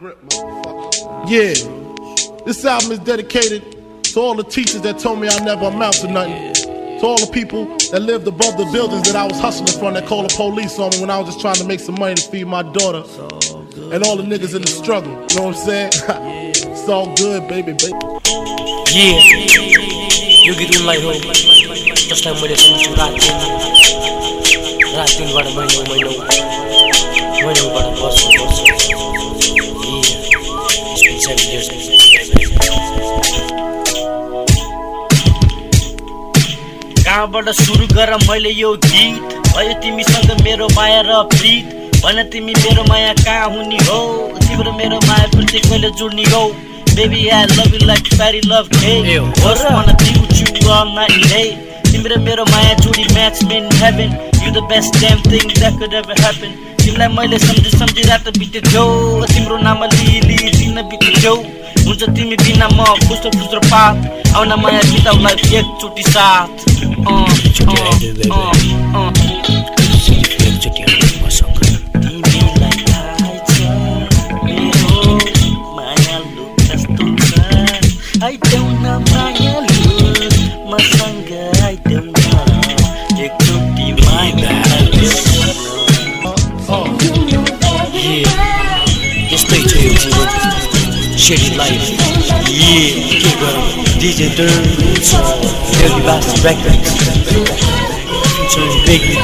Yeah, this album is dedicated to all the teachers that told me I never amount to nothing. To all the people that lived above the buildings that I was hustling from, that called the police on me when I was just trying to make some money to feed my daughter. And all the niggas in the struggle, you know what I'm saying? It's all good, baby. Yeah, you get in like home. Just like when it's on to right thing, but I know. When you got a boss. Yeah, it's been 7 years. कहाँबाट सुरु गर मैले यो गीत भयो तिमीसँग मेरो माया र प्रीत भन तिमी मेरो माया कहाँ हुने हो तिम्रो मेरो माया प्रति कहिले जुड्ने हो baby I love you like fairy love cake just wanna be with you all night and day तिम्रो मेरो माया जोडी match made in heaven you the best damn thing that could ever happen तिमीलाई मैले सम्झी रात बितेथ्यो तिम्रो नाम लिली दिन बितेथ्यो हुन्छ तिमी बिना म फुस्रो पात आउन माया बिताउला एकचोटी साथ तिमीलाई थाहा छ मेरो माया लुक कस्तो छ आइदेऊ न माया लुक मसँग आइदेऊ न एकचोटी माया यस्तै छ यो जीवन Shitty life, yeah, keep up, DJ Durr, Dirty Bastard Records, featuring Biggie,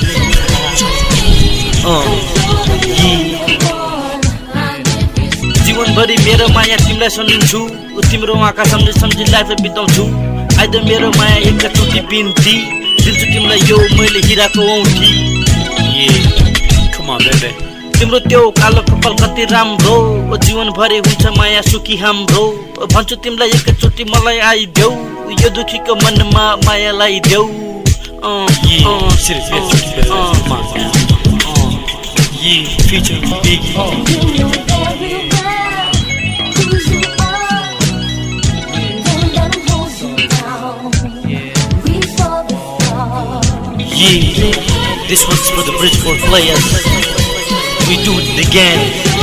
जीवन भरि मेरो माया तिमीलाई सम्झिन्छु तिम्रो आँखा सम्झी लाइफ बिताउँछु आइद मेरो माया एकचोटी बिन्ती दिन्छु तिमीलाई यो मैले हिराको औँठी Come on baby तिम्रो त्यो कालो कपाल कति राम्रो जीवन भरि हुन्छ माया सुखी हाम्रो भन्छु तिमीलाई एकचोटी मलाई आइदेऊ यो दुखीको मनमा माया लाइदेऊ featuring Biggie This one's for the Bridgeport players We do it again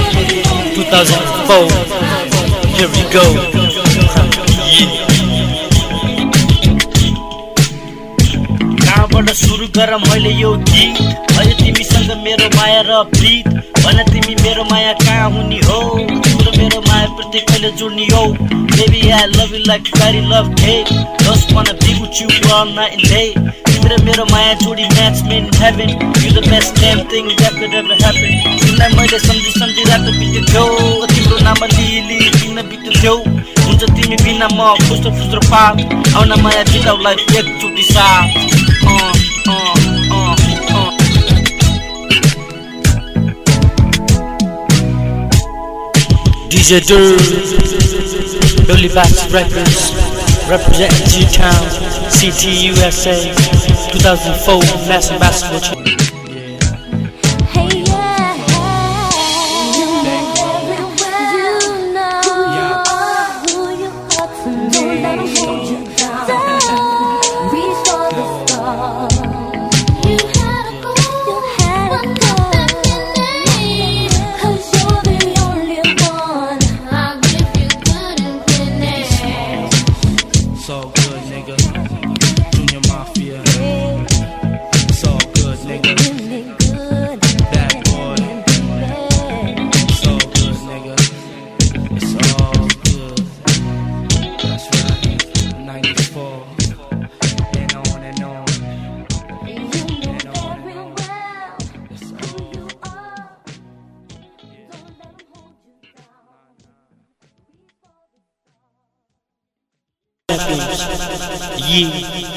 2004 Here we go कहाँबाट सुरु गर मैले यो गीत भयो तिमीसँग मेरो माया र प्रीत भन तिमी मेरो माया कहाँ हुने हो तिम्रो मेरो माया प्रति कहिले जुड्ने हो Baby I love you like fairy love cake Just wanna be with you all night and day तिम्रो मेरो माया जोडी match made in heaven You the best damn thing that could ever happen तिमीलाई मैले सम्झी रात बितेथ्यो तिम्रो नाम लिली दिन बितेथ्यो हुन्छ तिमी बिना म फुस्रो पात आउन माया बिताउला एकचोटी साथ DJ Durr, Dirty Bastard Records, representing G-Town, CTUSA, 2004 Massive Basketball. Yeah.